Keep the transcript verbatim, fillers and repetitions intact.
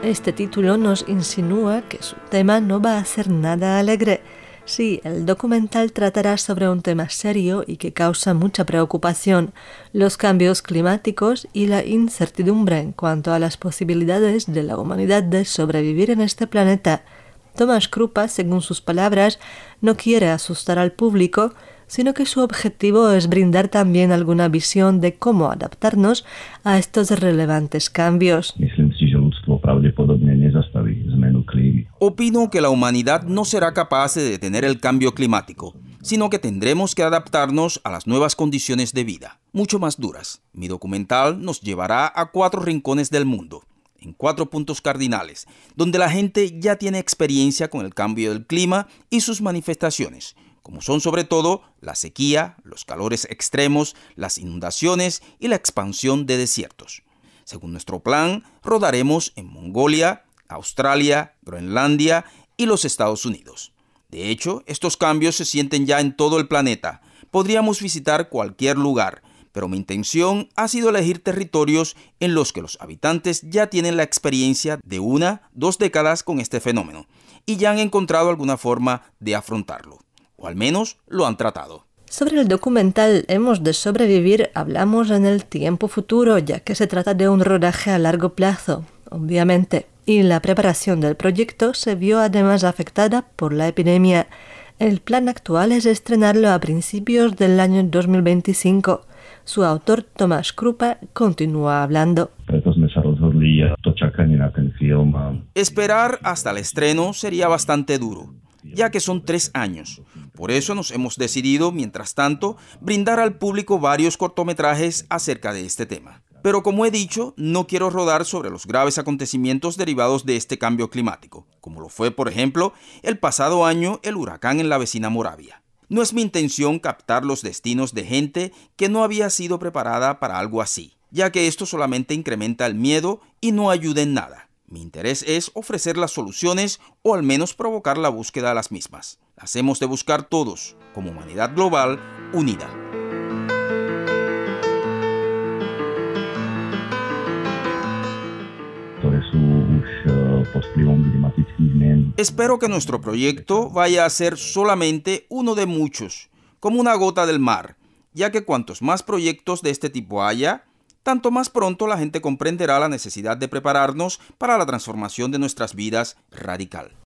Este título nos insinúa que su tema no va a ser nada alegre. Sí, el documental tratará sobre un tema serio y que causa mucha preocupación, los cambios climáticos y la incertidumbre en cuanto a las posibilidades de la humanidad de sobrevivir en este planeta. Tomáš Krupa, según sus palabras, no quiere asustar al público, sino que su objetivo es brindar también alguna visión de cómo adaptarnos a estos relevantes cambios. Opino que la humanidad no será capaz de detener el cambio climático, sino que tendremos que adaptarnos a las nuevas condiciones de vida, mucho más duras. Mi documental nos llevará a cuatro rincones del mundo, en cuatro puntos cardinales, donde la gente ya tiene experiencia con el cambio del clima y sus manifestaciones, como son sobre todo la sequía, los calores extremos, las inundaciones y la expansión de desiertos. Según nuestro plan, rodaremos en Mongolia, Australia, Groenlandia y los Estados Unidos. De hecho, estos cambios se sienten ya en todo el planeta. Podríamos visitar cualquier lugar, pero mi intención ha sido elegir territorios en los que los habitantes ya tienen la experiencia de una, dos décadas con este fenómeno y ya han encontrado alguna forma de afrontarlo, o al menos lo han tratado. Sobre el documental Hemos de sobrevivir hablamos en el tiempo futuro, ya que se trata de un rodaje a largo plazo, obviamente, y la preparación del proyecto se vio además afectada por la epidemia. El plan actual es estrenarlo a principios del año dos mil veinticinco. Su autor, Tomáš Krupa, continúa hablando. Esperar hasta el estreno sería bastante duro, ya que son tres años. Por eso nos hemos decidido, mientras tanto, brindar al público varios cortometrajes acerca de este tema. Pero como he dicho, no quiero rodar sobre los graves acontecimientos derivados de este cambio climático, como lo fue, por ejemplo, el pasado año el huracán en la vecina Moravia. No es mi intención captar los destinos de gente que no había sido preparada para algo así, ya que esto solamente incrementa el miedo y no ayuda en nada. Mi interés es ofrecer las soluciones o al menos provocar la búsqueda de las mismas. Las hemos de buscar todos, como humanidad global unida. Espero que nuestro proyecto vaya a ser solamente uno de muchos, como una gota del mar, ya que cuantos más proyectos de este tipo haya, tanto más pronto la gente comprenderá la necesidad de prepararnos para la transformación de nuestras vidas radical.